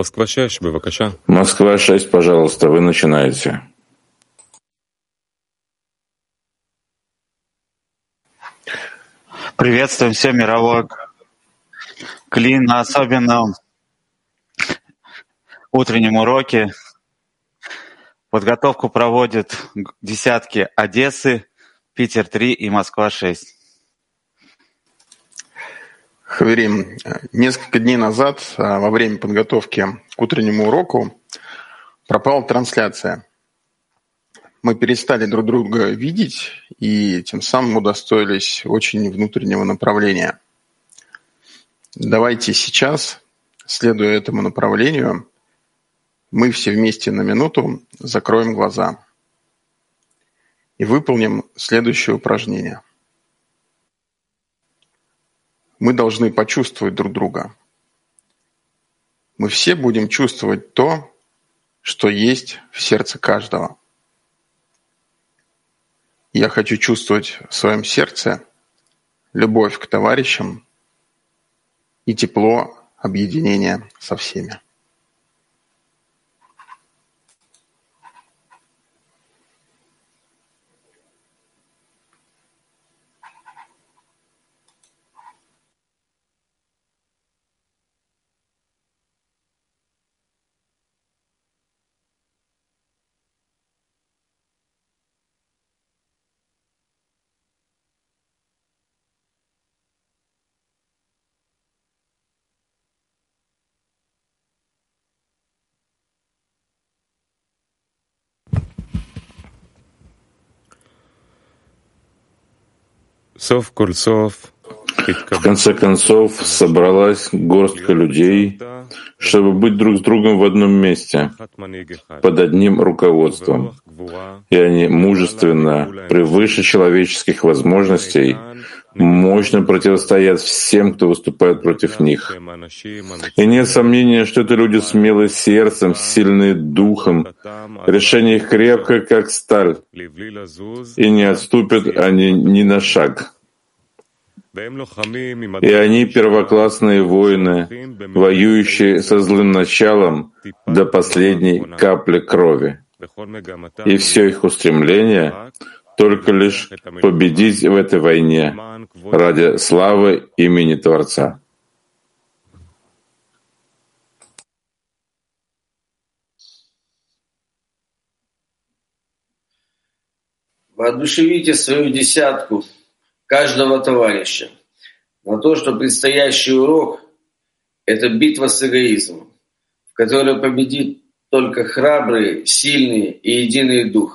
Москва-6, пожалуйста, вы начинаете. Приветствуем все мировой клин на особенном утреннем уроке. Подготовку проводят десятки Одессы, Питер-3 и Москва-6. Хаверим, несколько дней назад, во время подготовки к утреннему уроку, пропала трансляция. Мы перестали друг друга видеть и тем самым удостоились очень внутреннего направления. Давайте сейчас, следуя этому направлению, мы все вместе на минуту закроем глаза и выполним следующее упражнение. Мы должны почувствовать друг друга. Мы все будем чувствовать то, что есть в сердце каждого. Я хочу чувствовать в своем сердце любовь к товарищам и тепло объединения со всеми. В конце концов, собралась горстка людей, чтобы быть друг с другом в одном месте, под одним руководством. И они мужественно, превыше человеческих возможностей, мощно противостоят всем, кто выступает против них. И нет сомнения, что это люди смелые сердцем, сильные духом, решение их крепкое, как сталь, и не отступят они ни на шаг. И они первоклассные воины, воюющие со злым началом до последней капли крови. И все их устремление — только лишь победить в этой войне ради славы имени Творца. Воодушевите свою десятку каждого товарища на то, что предстоящий урок — это битва с эгоизмом, в которой победит только храбрые, сильные и единые духом.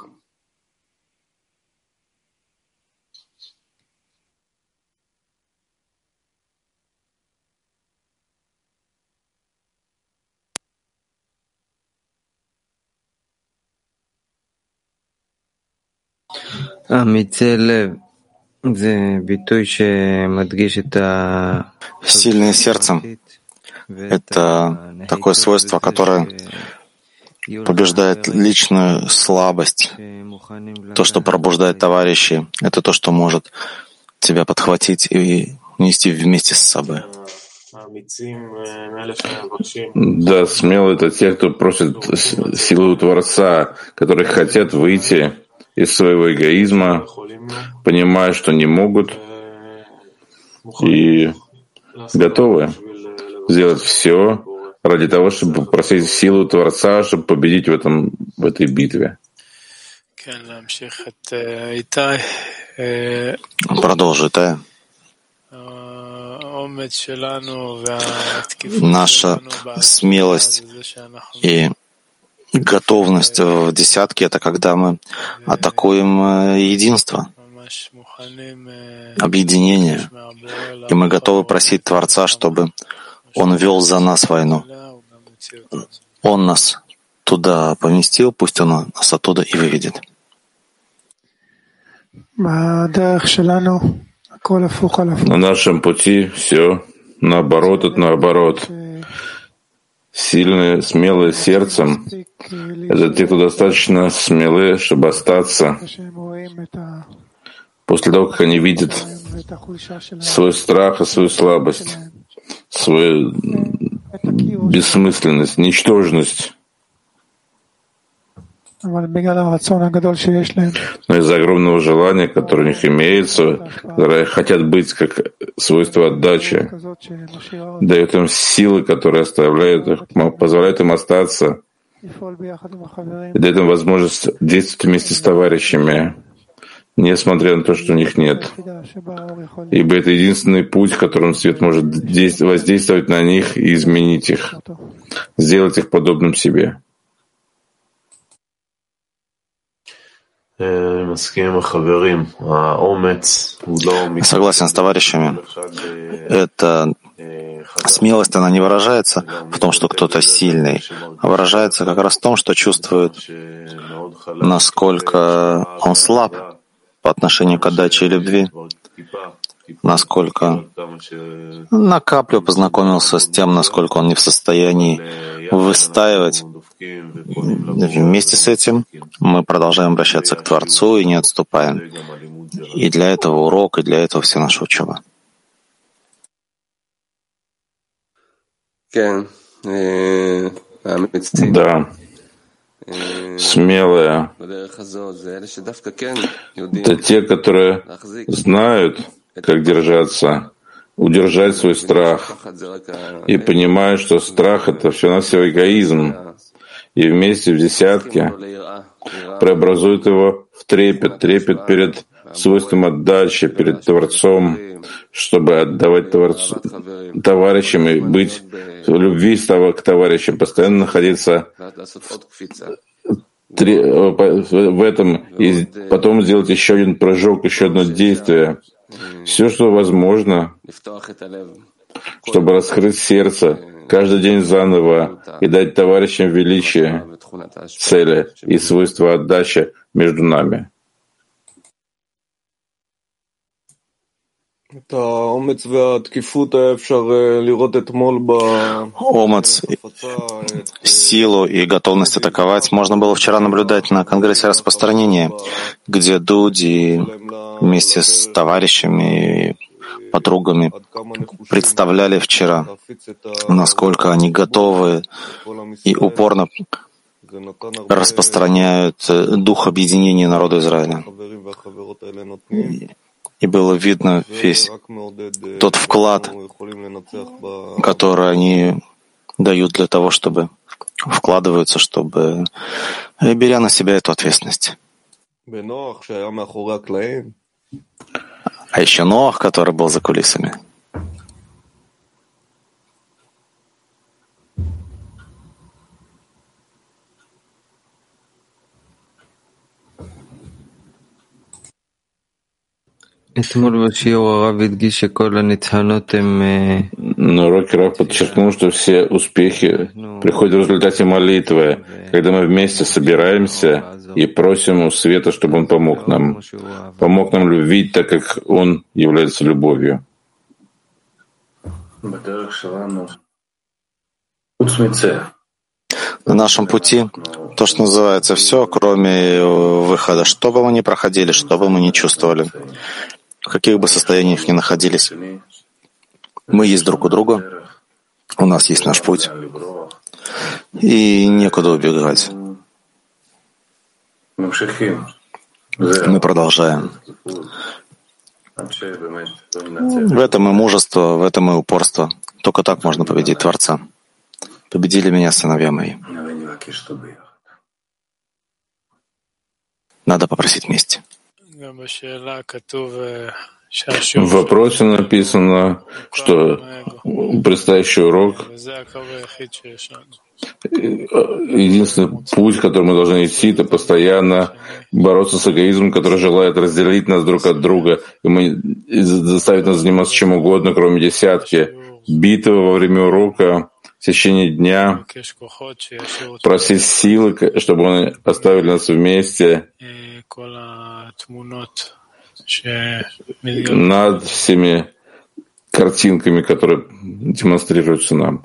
Сильное сердце — это такое свойство, которое побеждает личную слабость. То, что пробуждает товарищей, это то, что может тебя подхватить и нести вместе с собой. Да, смело — это те, кто просит силы у Творца, которые хотят выйти из своего эгоизма, понимая, что не могут, и готовы сделать все ради того, чтобы попросить силу Творца, чтобы победить в этой битве. Продолжи, Тая. Наша смелость и готовность в десятке — это когда мы атакуем единство, объединение, и мы готовы просить Творца, чтобы Он вел за нас войну. Он нас туда поместил, пусть Он нас оттуда и выведет. На нашем пути все наоборот от наоборот. Сильные, смелые сердцем — это те, кто достаточно смелые, чтобы остаться после того, как они видят свой страх и свою слабость, свою бессмысленность, ничтожность. Но из-за огромного желания, которое у них имеется, которые хотят быть как свойство отдачи, дает им силы, которые оставляют их, позволяют им остаться, и дает им возможность действовать вместе с товарищами, несмотря на то, что у них нет. Ибо это единственный путь, которым свет может воздействовать на них и изменить их, сделать их подобным себе. Согласен с товарищами. Эта смелость, она не выражается в том, что кто-то сильный, а выражается как раз в том, что чувствует, насколько он слаб по отношению к отдаче и любви, насколько на каплю познакомился с тем, насколько он не в состоянии выстаивать. Вместе с этим мы продолжаем обращаться к Творцу и не отступаем. И для этого урок, и для этого вся наша учеба. Да. Смелые — это те, которые знают, как держаться, удержать свой страх, и понимают, что страх — это всего-навсего эгоизм, и вместе в десятке преобразуют его в трепет перед свойством отдачи, перед Творцом, чтобы отдавать товарищам и быть в любви к товарищам, постоянно находиться в этом, и потом сделать еще один прыжок, еще одно действие. Все, что возможно, чтобы раскрыть сердце каждый день заново и дать товарищам величие, цели и свойства отдачи между нами. Омец, силу и готовность атаковать можно было вчера наблюдать на Конгрессе распространения, где Дуди вместе с товарищами и подругами представляли вчера, насколько они готовы и упорно распространяют дух объединения народа Израиля. И было видно весь тот вклад, который они дают для того, чтобы вкладываются, чтобы беря на себя эту ответственность. А еще Ноах, который был за кулисами. На уроке Рав подчеркнул, что все успехи приходят в результате молитвы, когда мы вместе собираемся и просим у Света, чтобы он помог нам любить, так как он является любовью. На нашем пути то, что называется, все, кроме выхода, что бы мы ни проходили, что бы мы ни чувствовали, в каких бы состояниях ни находились. Мы есть друг у друга, у нас есть наш путь, и некуда убегать. Мы продолжаем. В этом и мужество, в этом и упорство. Только так можно победить Творца. Победили меня сыновья мои. Надо попросить вместе. В вопросе написано, что предстоящий урок — единственный путь, который мы должны идти, это постоянно бороться с эгоизмом, который желает разделить нас друг от друга, и заставить нас заниматься чем угодно, кроме десятки. Битва во время урока, в течение дня, просить силы, чтобы они оставили нас вместе над всеми картинками, которые демонстрируются нам.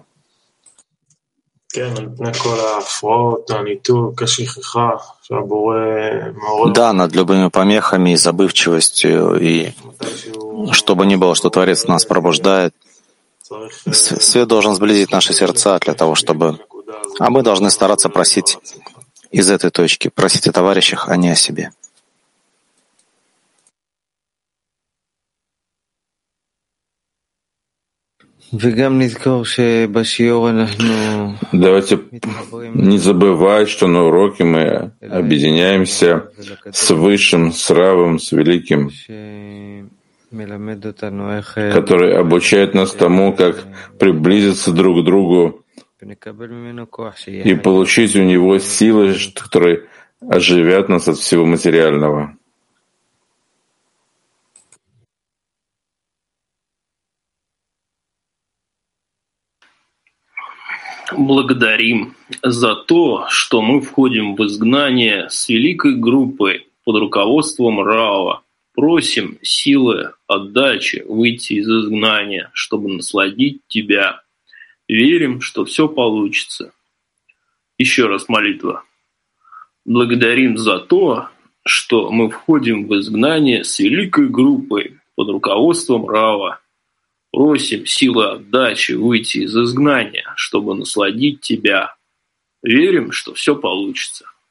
Да, над любыми помехами и забывчивостью, и что бы ни было, что Творец нас пробуждает, Свет должен сблизить наши сердца для того, чтобы... А мы должны стараться просить из этой точки, просить о товарищах, а не о себе. Давайте не забывать, что на уроке мы объединяемся с Высшим, с Равом, с Великим, который обучает нас тому, как приблизиться друг к другу и получить у него силы, которые оживят нас от всего материального. Благодарим за то, что мы входим в изгнание с великой группой под руководством Рава. Просим силы отдачи выйти из изгнания, чтобы насладить Тебя. Верим, что все получится. Еще раз молитва. Благодарим за то, что мы входим в изгнание с великой группой под руководством Рава. Просим силы отдачи выйти из изгнания, чтобы насладить Тебя. Верим, что все получится.